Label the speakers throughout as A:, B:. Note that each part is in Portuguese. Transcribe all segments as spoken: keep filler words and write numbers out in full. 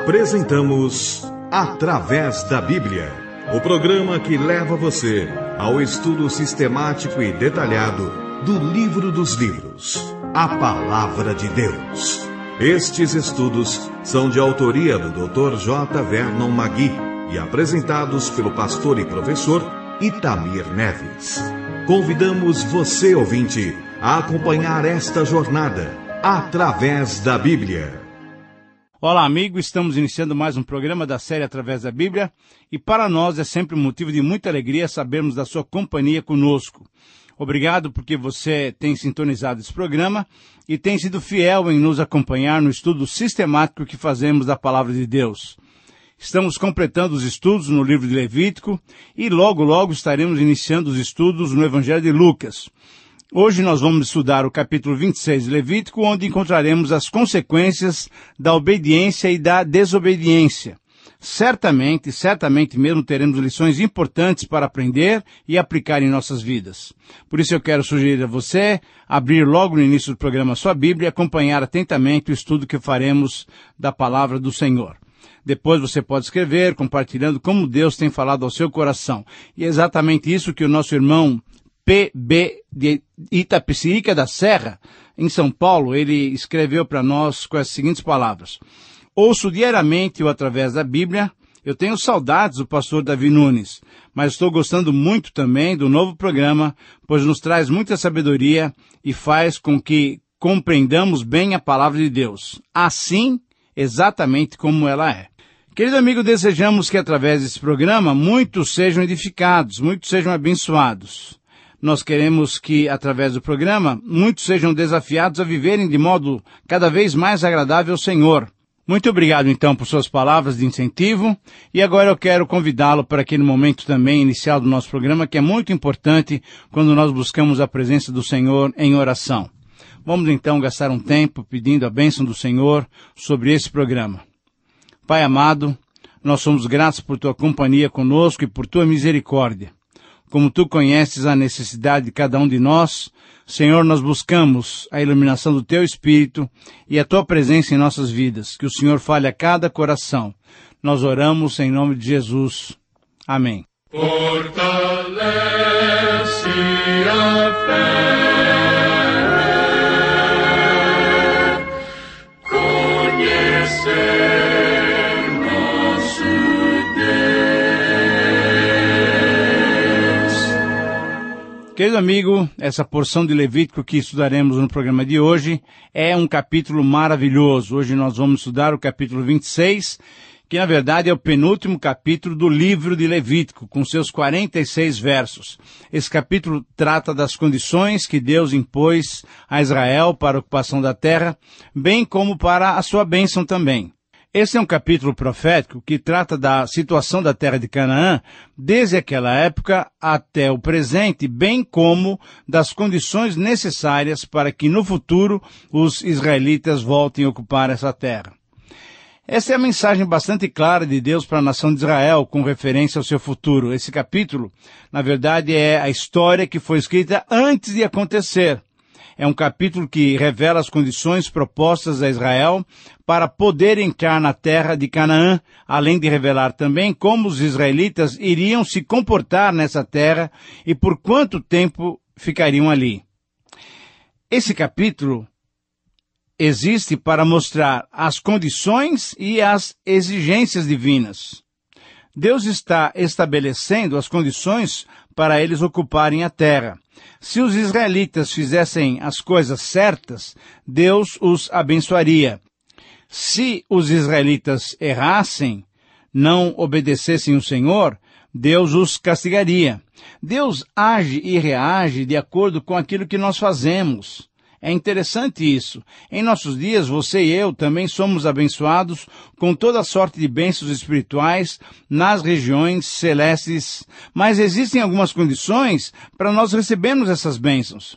A: Apresentamos Através da Bíblia, o programa que leva você ao estudo sistemático e detalhado do livro dos livros, a Palavra de Deus. Estes estudos são de autoria do doutor J. Vernon Magui e apresentados pelo pastor e professor Itamir Neves. Convidamos você, ouvinte, a acompanhar esta jornada através da Bíblia.
B: Olá, amigo, estamos iniciando mais um programa da série Através da Bíblia e para nós é sempre um motivo de muita alegria sabermos da sua companhia conosco. Obrigado porque você tem sintonizado esse programa e tem sido fiel em nos acompanhar no estudo sistemático que fazemos da Palavra de Deus. Estamos completando os estudos no livro de Levítico e logo, logo estaremos iniciando os estudos no Evangelho de Lucas. Hoje nós vamos estudar o capítulo vinte e seis de Levítico, onde encontraremos as consequências da obediência e da desobediência. Certamente, certamente mesmo teremos lições importantes para aprender e aplicar em nossas vidas. Por isso eu quero sugerir a você abrir logo no início do programa a sua Bíblia e acompanhar atentamente o estudo que faremos da Palavra do Senhor. Depois você pode escrever, compartilhando como Deus tem falado ao seu coração. E é exatamente isso que o nosso irmão P B de Itapecerica da Serra, em São Paulo, ele escreveu para nós com as seguintes palavras. Ouço diariamente ou através da Bíblia, eu tenho saudades do pastor Davi Nunes, mas estou gostando muito também do novo programa, pois nos traz muita sabedoria e faz com que compreendamos bem a palavra de Deus, assim, exatamente como ela é. Querido amigo, desejamos que através desse programa muitos sejam edificados, muitos sejam abençoados. Nós queremos que, através do programa, muitos sejam desafiados a viverem de modo cada vez mais agradável ao Senhor. Muito obrigado, então, por suas palavras de incentivo. E agora eu quero convidá-lo para aquele momento também inicial do nosso programa, que é muito importante quando nós buscamos a presença do Senhor em oração. Vamos, então, gastar um tempo pedindo a bênção do Senhor sobre esse programa. Pai amado, nós somos gratos por tua companhia conosco e por tua misericórdia. Como tu conheces a necessidade de cada um de nós, Senhor, nós buscamos a iluminação do teu Espírito e a tua presença em nossas vidas. Que o Senhor fale a cada coração. Nós oramos em nome de Jesus. Amém.
C: Fortalece a fé, conhecer.
B: Querido amigo, essa porção de Levítico que estudaremos no programa de hoje é um capítulo maravilhoso. Hoje nós vamos estudar o capítulo vinte e seis, que na verdade é o penúltimo capítulo do livro de Levítico, com seus quarenta e seis versos. Esse capítulo trata das condições que Deus impôs a Israel para a ocupação da terra, bem como para a sua bênção também. Esse é um capítulo profético que trata da situação da terra de Canaã desde aquela época até o presente, bem como das condições necessárias para que no futuro os israelitas voltem a ocupar essa terra. Essa é a mensagem bastante clara de Deus para a nação de Israel com referência ao seu futuro. Esse capítulo, na verdade, é a história que foi escrita antes de acontecer. É um capítulo que revela as condições propostas a Israel para poder entrar na terra de Canaã, além de revelar também como os israelitas iriam se comportar nessa terra e por quanto tempo ficariam ali. Esse capítulo existe para mostrar as condições e as exigências divinas. Deus está estabelecendo as condições para eles ocuparem a terra. Se os israelitas fizessem as coisas certas, Deus os abençoaria. Se os israelitas errassem, não obedecessem o Senhor, Deus os castigaria. Deus age e reage de acordo com aquilo que nós fazemos. É interessante isso. Em nossos dias, você e eu também somos abençoados com toda sorte de bênçãos espirituais nas regiões celestes, mas existem algumas condições para nós recebermos essas bênçãos.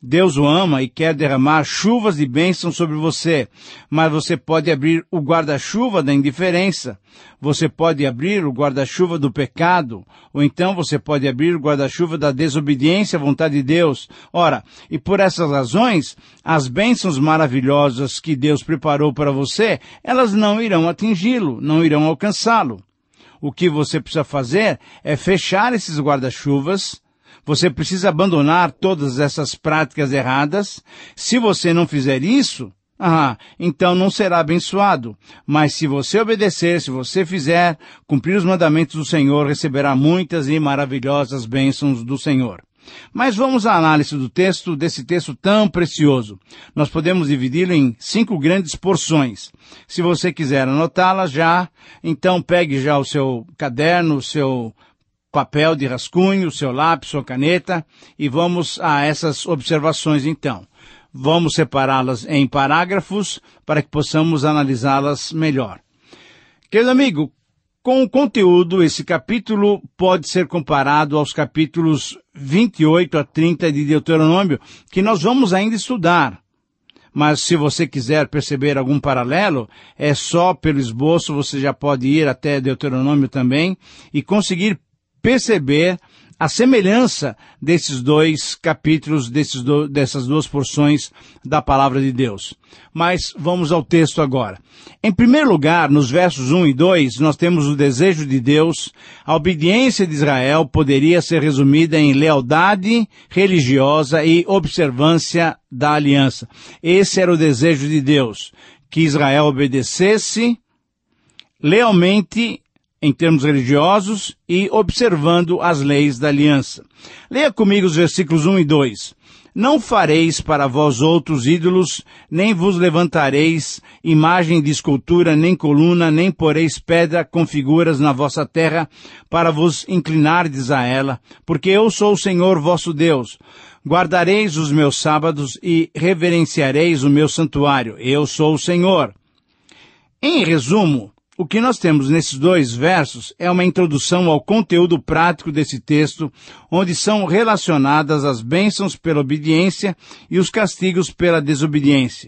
B: Deus o ama e quer derramar chuvas de bênção sobre você, mas você pode abrir o guarda-chuva da indiferença, você pode abrir o guarda-chuva do pecado, ou então você pode abrir o guarda-chuva da desobediência à vontade de Deus. Ora, e por essas razões, as bênçãos maravilhosas que Deus preparou para você, elas não irão atingi-lo, não irão alcançá-lo. O que você precisa fazer é fechar esses guarda-chuvas. Você precisa abandonar todas essas práticas erradas. Se você não fizer isso, ah, então não será abençoado. Mas se você obedecer, se você fizer, cumprir os mandamentos do Senhor, receberá muitas e maravilhosas bênçãos do Senhor. Mas vamos à análise do texto, desse texto tão precioso. Nós podemos dividi-lo em cinco grandes porções. Se você quiser anotá-las já, então pegue já o seu caderno, o seu papel de rascunho, o seu lápis, sua caneta, e vamos a essas observações então. Vamos separá-las em parágrafos para que possamos analisá-las melhor. Querido amigo, com o conteúdo, esse capítulo pode ser comparado aos capítulos vinte e oito a trinta de Deuteronômio, que nós vamos ainda estudar. Mas se você quiser perceber algum paralelo, é só pelo esboço, você já pode ir até Deuteronômio também e conseguir perceber a semelhança desses dois capítulos, desses do, dessas duas porções da palavra de Deus. Mas vamos ao texto agora. Em primeiro lugar, nos versos um e dois, nós temos o desejo de Deus. A obediência de Israel poderia ser resumida em lealdade religiosa e observância da aliança. Esse era o desejo de Deus, que Israel obedecesse lealmente em termos religiosos e observando as leis da aliança. Leia comigo os versículos um e dois. Não fareis para vós outros ídolos, nem vos levantareis imagem de escultura, nem coluna, nem poreis pedra com figuras na vossa terra, para vos inclinardes a ela, porque eu sou o Senhor vosso Deus. Guardareis os meus sábados e reverenciareis o meu santuário. Eu sou o Senhor. Em resumo, o que nós temos nesses dois versos é uma introdução ao conteúdo prático desse texto, onde são relacionadas as bênçãos pela obediência e os castigos pela desobediência.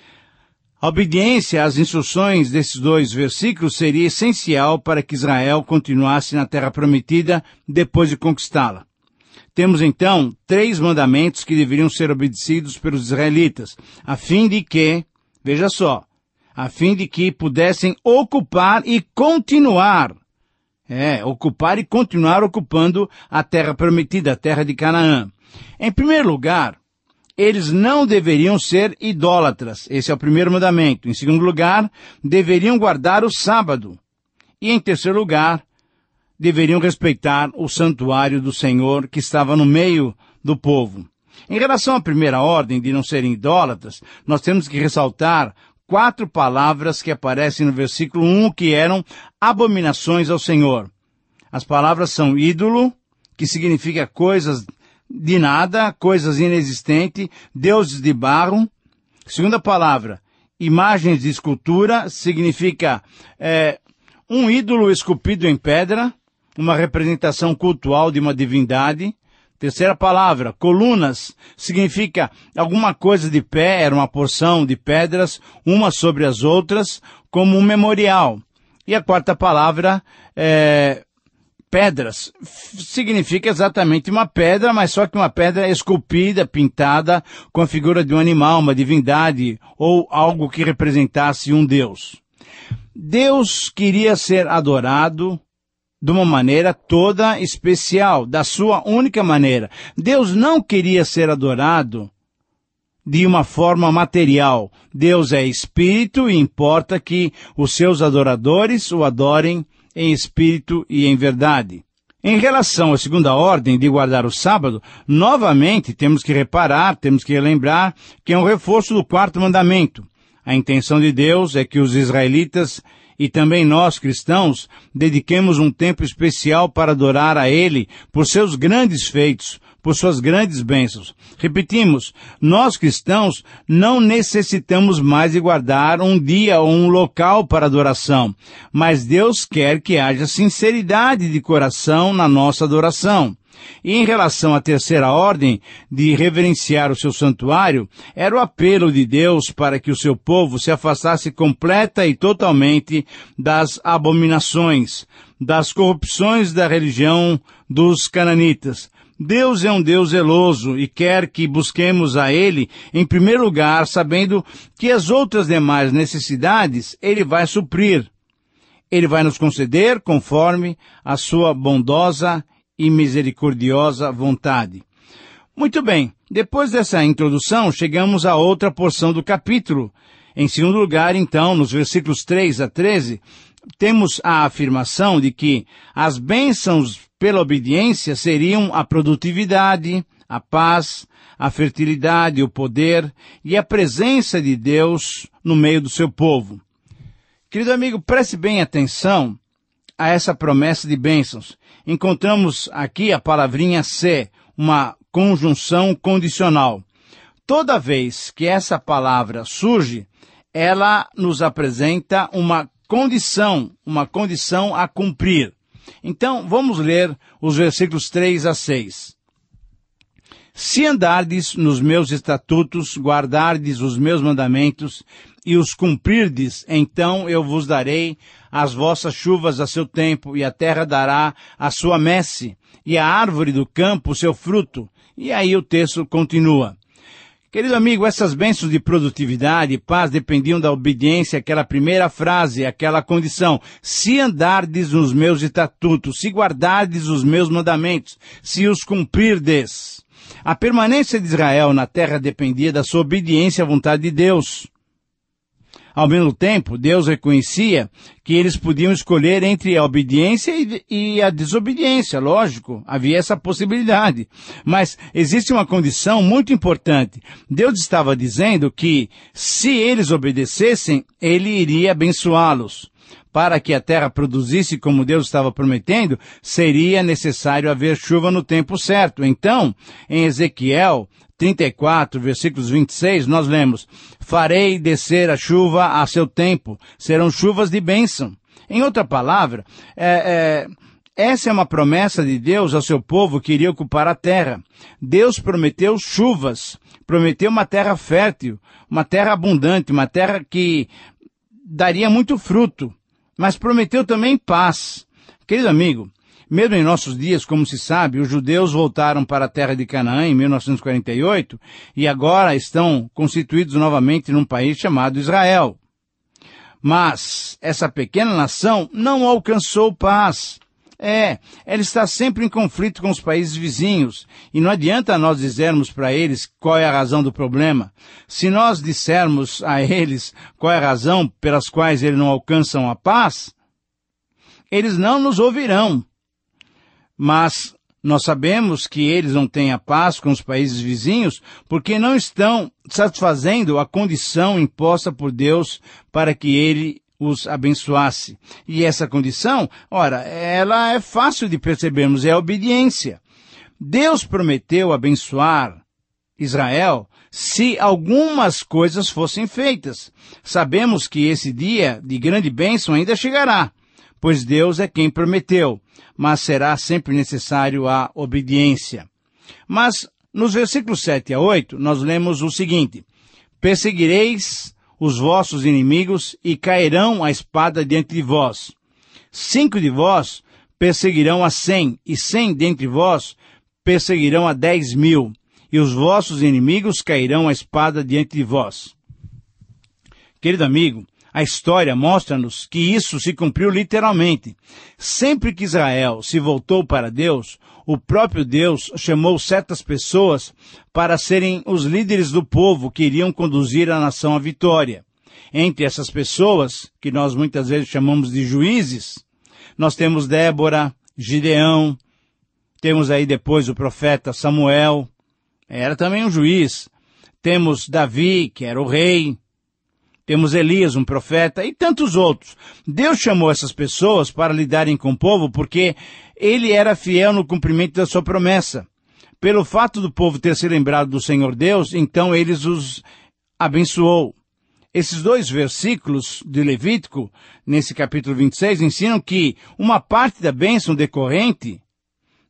B: A obediência às instruções desses dois versículos seria essencial para que Israel continuasse na terra prometida depois de conquistá-la. Temos então três mandamentos que deveriam ser obedecidos pelos israelitas, a fim de que, veja só, a fim de que pudessem ocupar e continuar, é, ocupar e continuar ocupando a terra prometida, a terra de Canaã. Em primeiro lugar, eles não deveriam ser idólatras, esse é o primeiro mandamento. Em segundo lugar, deveriam guardar o sábado. E em terceiro lugar, deveriam respeitar o santuário do Senhor que estava no meio do povo. Em relação à primeira ordem de não serem idólatras, nós temos que ressaltar quatro palavras que aparecem no versículo um, que eram abominações ao Senhor. As palavras são ídolo, que significa coisas de nada, coisas inexistentes, deuses de barro. Segunda palavra, imagens de escultura, significa é, um ídolo esculpido em pedra, uma representação cultual de uma divindade. Terceira palavra, colunas, significa alguma coisa de pé, era uma porção de pedras, umas sobre as outras, como um memorial. E a quarta palavra, é, pedras, significa exatamente uma pedra, mas só que uma pedra esculpida, pintada, com a figura de um animal, uma divindade, ou algo que representasse um Deus. Deus queria ser adorado de uma maneira toda especial, da sua única maneira. Deus não queria ser adorado de uma forma material. Deus é espírito e importa que os seus adoradores o adorem em espírito e em verdade. Em relação à segunda ordem de guardar o sábado, novamente temos que reparar, temos que relembrar que é um reforço do quarto mandamento. A intenção de Deus é que os israelitas e também nós, cristãos, dediquemos um tempo especial para adorar a Ele por seus grandes feitos, por suas grandes bênçãos. Repetimos, nós cristãos não necessitamos mais de guardar um dia ou um local para adoração, mas Deus quer que haja sinceridade de coração na nossa adoração. E em relação à terceira ordem, de reverenciar o seu santuário, era o apelo de Deus para que o seu povo se afastasse completa e totalmente das abominações, das corrupções da religião dos cananitas. Deus é um Deus zeloso e quer que busquemos a Ele em primeiro lugar, sabendo que as outras demais necessidades Ele vai suprir. Ele vai nos conceder conforme a sua bondosa e misericordiosa vontade. Muito bem, depois dessa introdução, chegamos a outra porção do capítulo. Em segundo lugar, então, nos versículos três a treze, temos a afirmação de que as bênçãos pela obediência seriam a produtividade, a paz, a fertilidade, o poder e a presença de Deus no meio do seu povo. Querido amigo, preste bem atenção a essa promessa de bênçãos. Encontramos aqui a palavrinha se, uma conjunção condicional. Toda vez que essa palavra surge, ela nos apresenta uma condição, uma condição a cumprir. Então, vamos ler os versículos três a seis. Se andardes nos meus estatutos, guardardes os meus mandamentos e os cumprirdes, então eu vos darei as vossas chuvas a seu tempo, e a terra dará a sua messe, e a árvore do campo o seu fruto. E aí o texto continua. Querido amigo, essas bênçãos de produtividade e paz dependiam da obediência àquela primeira frase, àquela condição. Se andardes nos meus estatutos, se guardardes os meus mandamentos, se os cumprirdes. A permanência de Israel na terra dependia da sua obediência à vontade de Deus. Ao mesmo tempo, Deus reconhecia que eles podiam escolher entre a obediência e a desobediência. Lógico, havia essa possibilidade. Mas existe uma condição muito importante. Deus estava dizendo que, se eles obedecessem, Ele iria abençoá-los. Para que a terra produzisse como Deus estava prometendo, seria necessário haver chuva no tempo certo. Então, em Ezequiel trinta e quatro, versículos vinte e seis, nós lemos: farei descer a chuva a seu tempo, serão chuvas de bênção. Em outra palavra, é, é, essa é uma promessa de Deus ao seu povo que iria ocupar a terra. Deus prometeu chuvas, prometeu uma terra fértil, uma terra abundante, uma terra que daria muito fruto, mas prometeu também paz. Querido amigo, mesmo em nossos dias, como se sabe, os judeus voltaram para a terra de Canaã em mil novecentos e quarenta e oito e agora estão constituídos novamente num país chamado Israel. Mas essa pequena nação não alcançou paz. É, ela está sempre em conflito com os países vizinhos, e não adianta nós dizermos para eles qual é a razão do problema. Se nós dissermos a eles qual é a razão pelas quais eles não alcançam a paz, eles não nos ouvirão. Mas nós sabemos que eles não têm a paz com os países vizinhos porque não estão satisfazendo a condição imposta por Deus para que Ele os abençoasse. E essa condição, ora, ela é fácil de percebermos, é a obediência. Deus prometeu abençoar Israel se algumas coisas fossem feitas. Sabemos que esse dia de grande bênção ainda chegará, pois Deus é quem prometeu, mas será sempre necessário a obediência. Mas, nos versículos sete a oito, nós lemos o seguinte: perseguireis os vossos inimigos e cairão a espada diante de vós. Cinco de vós perseguirão a cem, e cem dentre vós perseguirão a dez mil, e os vossos inimigos cairão a espada diante de vós. Querido amigo, a história mostra-nos que isso se cumpriu literalmente. Sempre que Israel se voltou para Deus, o próprio Deus chamou certas pessoas para serem os líderes do povo que iriam conduzir a nação à vitória. Entre essas pessoas, que nós muitas vezes chamamos de juízes, nós temos Débora, Gideão, temos aí depois o profeta Samuel, era também um juiz. Temos Davi, que era o rei. Temos Elias, um profeta, e tantos outros. Deus chamou essas pessoas para lidarem com o povo porque ele era fiel no cumprimento da sua promessa. Pelo fato do povo ter se lembrado do Senhor Deus, então ele os abençoou. Esses dois versículos de Levítico, nesse capítulo vinte e seis, ensinam que uma parte da bênção decorrente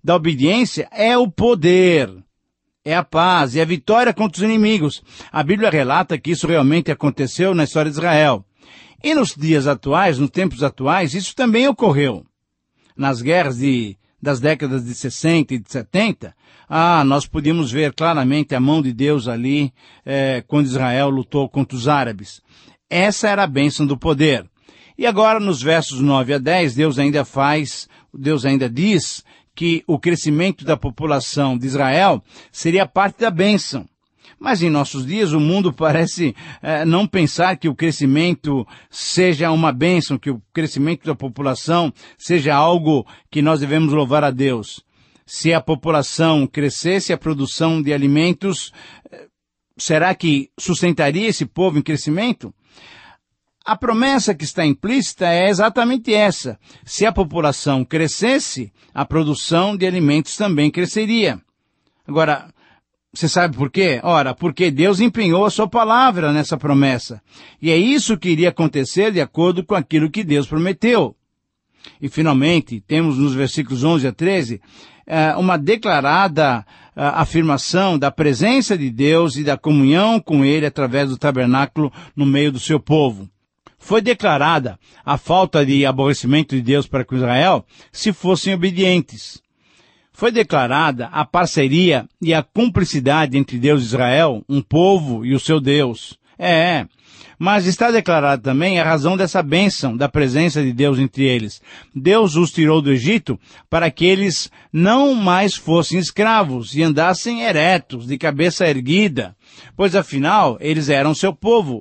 B: da obediência é o poder, é a paz e a vitória contra os inimigos. A Bíblia relata que isso realmente aconteceu na história de Israel. E nos dias atuais, nos tempos atuais, isso também ocorreu. Nas guerras de, das décadas de sessenta e de setenta, ah, nós podíamos ver claramente a mão de Deus ali, eh, quando Israel lutou contra os árabes. Essa era a bênção do poder. E agora, nos versos nove a dez, Deus ainda faz, Deus ainda diz que o crescimento da população de Israel seria parte da bênção. Mas em nossos dias o mundo parece eh, não pensar que o crescimento seja uma bênção, que o crescimento da população seja algo que nós devemos louvar a Deus. Se a população crescesse, a produção de alimentos, eh, será que sustentaria esse povo em crescimento? A promessa que está implícita é exatamente essa. Se a população crescesse, a produção de alimentos também cresceria. Agora, você sabe por quê? Ora, porque Deus empenhou a sua palavra nessa promessa. E é isso que iria acontecer de acordo com aquilo que Deus prometeu. E finalmente, temos nos versículos onze a treze, uma declarada afirmação da presença de Deus e da comunhão com Ele através do tabernáculo no meio do seu povo. Foi declarada a falta de aborrecimento de Deus para com Israel se fossem obedientes. Foi declarada a parceria e a cumplicidade entre Deus e Israel, um povo e o seu Deus. É, mas está declarada também a razão dessa bênção, da presença de Deus entre eles. Deus os tirou do Egito para que eles não mais fossem escravos e andassem eretos, de cabeça erguida, pois afinal eles eram seu povo.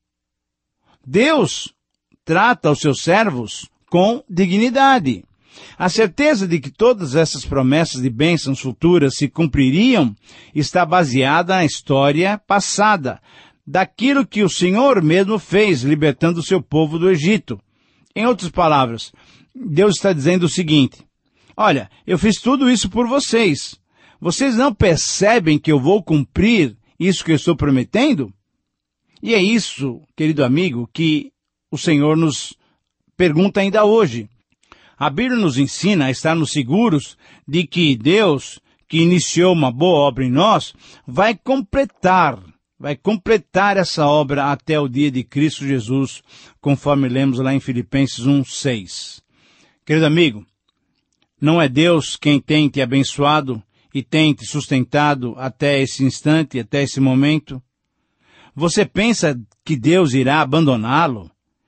B: Deus trata os seus servos com dignidade. A certeza de que todas essas promessas de bênçãos futuras se cumpririam está baseada na história passada, daquilo que o Senhor mesmo fez, libertando o seu povo do Egito. Em outras palavras, Deus está dizendo o seguinte: olha, eu fiz tudo isso por vocês. Vocês não percebem que eu vou cumprir isso que eu estou prometendo? E é isso, querido amigo, que o Senhor nos pergunta ainda hoje. A Bíblia nos ensina a estarmos seguros de que Deus, que iniciou uma boa obra em nós, vai completar, vai completar essa obra até o dia de Cristo Jesus, conforme lemos lá em Filipenses um, seis. Querido amigo, não é Deus quem tem te abençoado e tem te sustentado até esse instante, até esse momento? Você pensa que Deus irá abandoná-lo?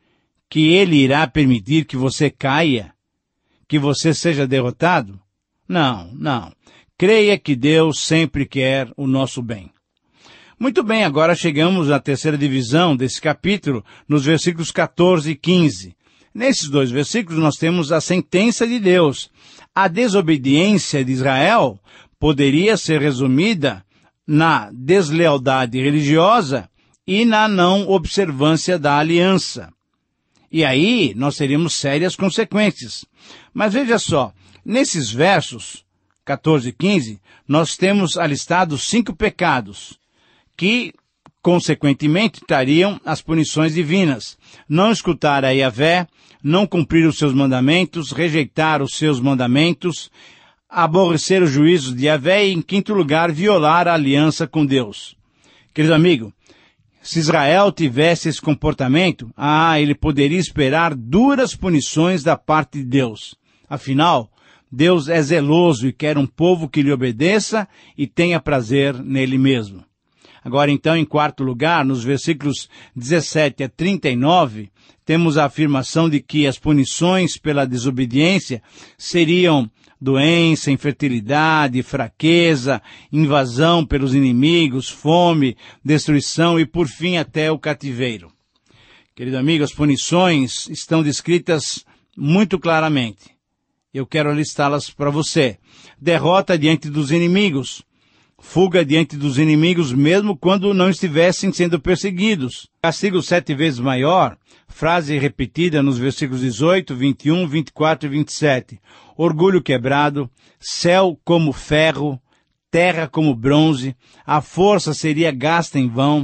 B: Que Ele irá permitir que você caia? Que você seja derrotado? Não, não. Creia que Deus sempre quer o nosso bem. Muito bem, agora chegamos à terceira divisão desse capítulo, nos versículos catorze e quinze. Nesses dois versículos nós temos a sentença de Deus. A desobediência de Israel poderia ser resumida na deslealdade religiosa e na não observância da aliança. E aí nós teríamos sérias consequências. Mas veja só, nesses versos catorze e quinze, nós temos alistados cinco pecados que, consequentemente, trariam as punições divinas. Não escutar a Yahvé, não cumprir os seus mandamentos, rejeitar os seus mandamentos, aborrecer os juízos de Yahvé e, em quinto lugar, violar a aliança com Deus. Querido amigo, se Israel tivesse esse comportamento, ah, ele poderia esperar duras punições da parte de Deus. Afinal, Deus é zeloso e quer um povo que lhe obedeça e tenha prazer nele mesmo. Agora, então, em quarto lugar, nos versículos dezessete a trinta e nove, temos a afirmação de que as punições pela desobediência seriam doença, infertilidade, fraqueza, invasão pelos inimigos, fome, destruição e, por fim, até o cativeiro. Querido amigo, as punições estão descritas muito claramente. Eu quero listá-las para você. Derrota diante dos inimigos. Fuga diante dos inimigos mesmo quando não estivessem sendo perseguidos. Castigo sete vezes maior, frase repetida nos versículos dezoito, vinte e um, vinte e quatro e vinte e sete. Orgulho quebrado, céu como ferro, terra como bronze, a força seria gasta em vão,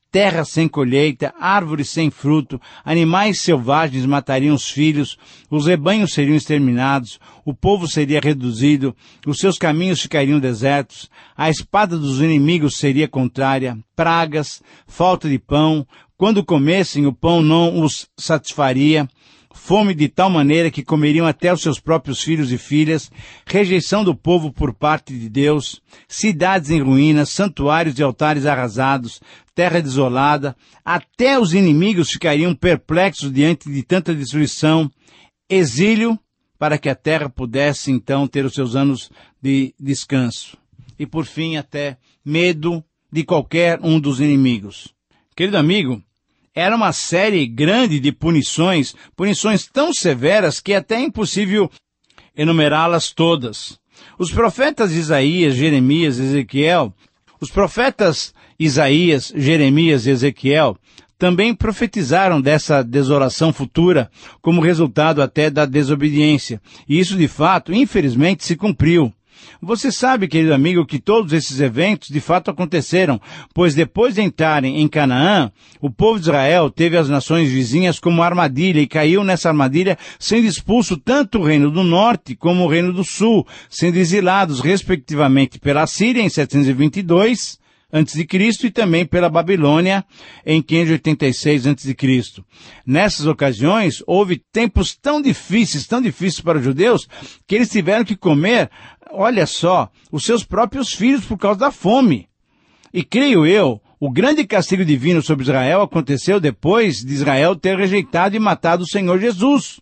B: terra sem colheita, árvores sem fruto, animais selvagens matariam os filhos, os rebanhos seriam exterminados, o povo seria reduzido, os seus caminhos ficariam desertos, a espada dos inimigos seria contrária, pragas, falta de pão, quando comessem o pão não os satisfaria, fome de tal maneira que comeriam até os seus próprios filhos e filhas, rejeição do povo por parte de Deus, cidades em ruínas, santuários e altares arrasados, terra desolada, até os inimigos ficariam perplexos diante de tanta destruição, exílio, para que a terra pudesse então ter os seus anos de descanso. E por fim até medo de qualquer um dos inimigos. Querido amigo, era uma série grande de punições, punições tão severas que é até impossível enumerá-las todas. Os profetas Isaías, Jeremias, Ezequiel, os profetas Isaías, Jeremias e Ezequiel também profetizaram dessa desolação futura como resultado até da desobediência. E isso, de fato, infelizmente, se cumpriu. Você sabe, querido amigo, que todos esses eventos de fato aconteceram, pois depois de entrarem em Canaã, o povo de Israel teve as nações vizinhas como armadilha e caiu nessa armadilha, sendo expulso tanto o reino do norte como o reino do sul, sendo exilados respectivamente pela Síria em setecentos e vinte e dois antes de Cristo e também pela Babilônia em quinhentos e oitenta e seis antes de Cristo. Nessas ocasiões, houve tempos tão difíceis, tão difíceis para os judeus, que eles tiveram que comer, olha só, os seus próprios filhos por causa da fome. E creio eu, o grande castigo divino sobre Israel aconteceu depois de Israel ter rejeitado e matado o Senhor Jesus.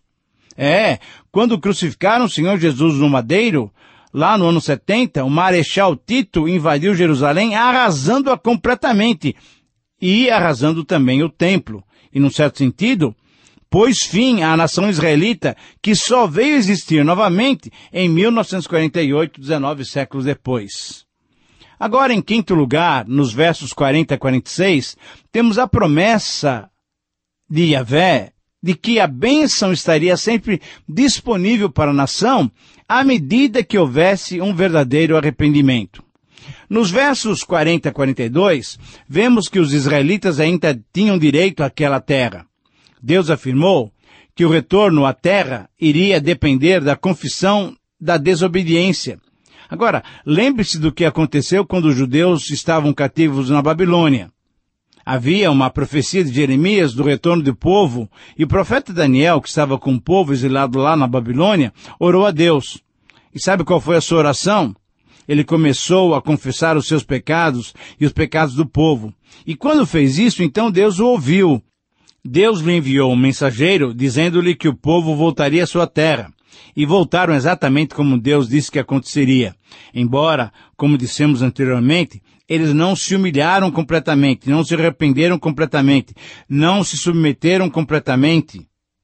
B: É, quando crucificaram o Senhor Jesus no madeiro, lá no ano setenta, o Marechal Tito invadiu Jerusalém, arrasando-a completamente e arrasando também o templo. E, num certo sentido, pôs fim à nação israelita, que só veio existir novamente em mil novecentos e quarenta e oito, dezenove séculos depois. Agora, em quinto lugar, nos versos quarenta a quarenta e seis, temos a promessa de Yahvé de que a bênção estaria sempre disponível para a nação à medida que houvesse um verdadeiro arrependimento. Nos versos quarenta a quarenta e dois, vemos que os israelitas ainda tinham direito àquela terra. Deus afirmou que o retorno à terra iria depender da confissão da desobediência. Agora, lembre-se do que aconteceu quando os judeus estavam cativos na Babilônia. Havia uma profecia de Jeremias do retorno do povo, e o profeta Daniel, que estava com o povo exilado lá na Babilônia, orou a Deus. E sabe qual foi a sua oração? Ele começou a confessar os seus pecados e os pecados do povo. E quando fez isso, então Deus o ouviu. Deus lhe enviou um mensageiro dizendo-lhe que o povo voltaria à sua terra. E voltaram exatamente como Deus disse que aconteceria. Embora, como dissemos anteriormente, eles não se humilharam completamente, não se arrependeram completamente, não se submeteram completamente.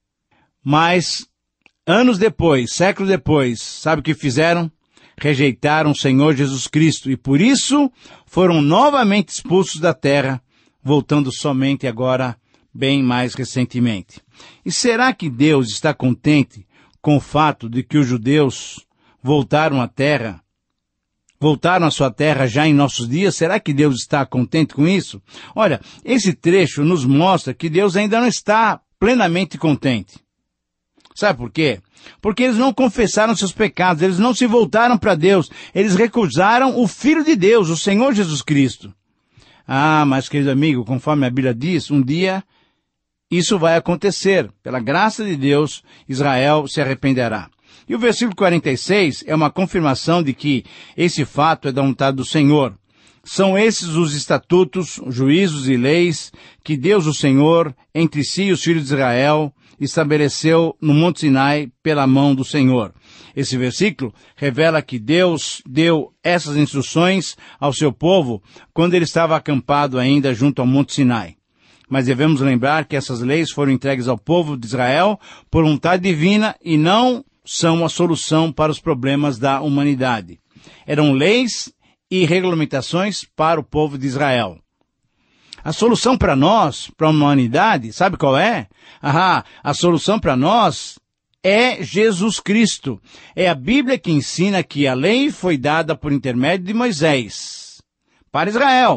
B: Mas, anos depois, séculos depois, sabe o que fizeram? Rejeitaram o Senhor Jesus Cristo e por isso foram novamente expulsos da terra, voltando somente agora bem mais recentemente. E será que Deus está contente com o fato de que os judeus voltaram à terra, voltaram à sua terra já em nossos dias? Será que Deus está contente com isso? Olha, esse trecho nos mostra que Deus ainda não está plenamente contente. Sabe por quê? Porque eles não confessaram seus pecados, eles não se voltaram para Deus, eles recusaram o Filho de Deus, o Senhor Jesus Cristo. Ah, mas querido amigo, conforme a Bíblia diz, um dia isso vai acontecer. Pela graça de Deus, Israel se arrependerá. E o versículo quarenta e seis é uma confirmação de que esse fato é da vontade do Senhor. São esses os estatutos, juízos e leis que Deus, o Senhor, entre si e os filhos de Israel, estabeleceu no Monte Sinai pela mão do Senhor. Esse versículo revela que Deus deu essas instruções ao seu povo quando ele estava acampado ainda junto ao Monte Sinai. Mas devemos lembrar que essas leis foram entregues ao povo de Israel por vontade divina e não são a solução para os problemas da humanidade. Eram leis e regulamentações para o povo de Israel. A solução para nós, para a humanidade, sabe qual é? Ah, a solução para nós é Jesus Cristo. É a Bíblia que ensina que a lei foi dada por intermédio de Moisés para Israel.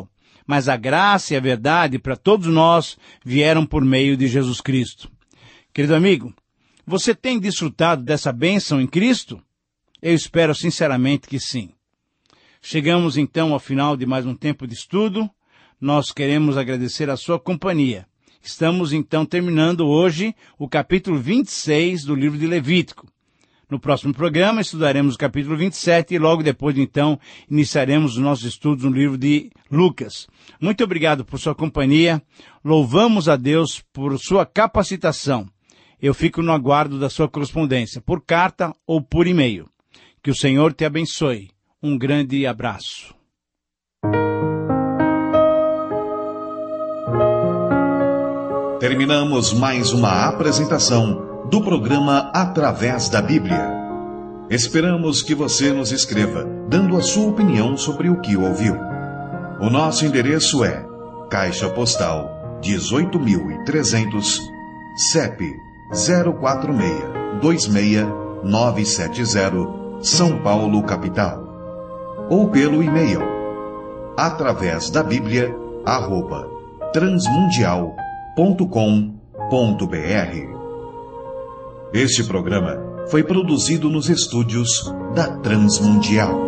B: mas a graça e a verdade para todos nós vieram por meio de Jesus Cristo. Querido amigo, você tem desfrutado dessa bênção em Cristo? Eu espero sinceramente que sim. Chegamos então ao final de mais um tempo de estudo. Nós queremos agradecer a sua companhia. Estamos então terminando hoje o capítulo vinte e seis do livro de Levítico. No próximo programa estudaremos o capítulo vinte e sete e logo depois então iniciaremos os nossos estudos no livro de Lucas. Muito obrigado por sua companhia. Louvamos a Deus por sua capacitação. Eu fico no aguardo da sua correspondência, por carta ou por e-mail. Que o Senhor te abençoe. Um grande abraço.
A: Terminamos mais uma apresentação do programa Através da Bíblia. Esperamos que você nos escreva, dando a sua opinião sobre o que ouviu. O nosso endereço é Caixa Postal dezoito mil e trezentos, C E P zero quatro seis dois seis nove sete zero, São Paulo, capital. Ou pelo e-mail através da Bíblia arroba transmundial ponto com ponto br. Este programa foi produzido nos estúdios da Transmundial.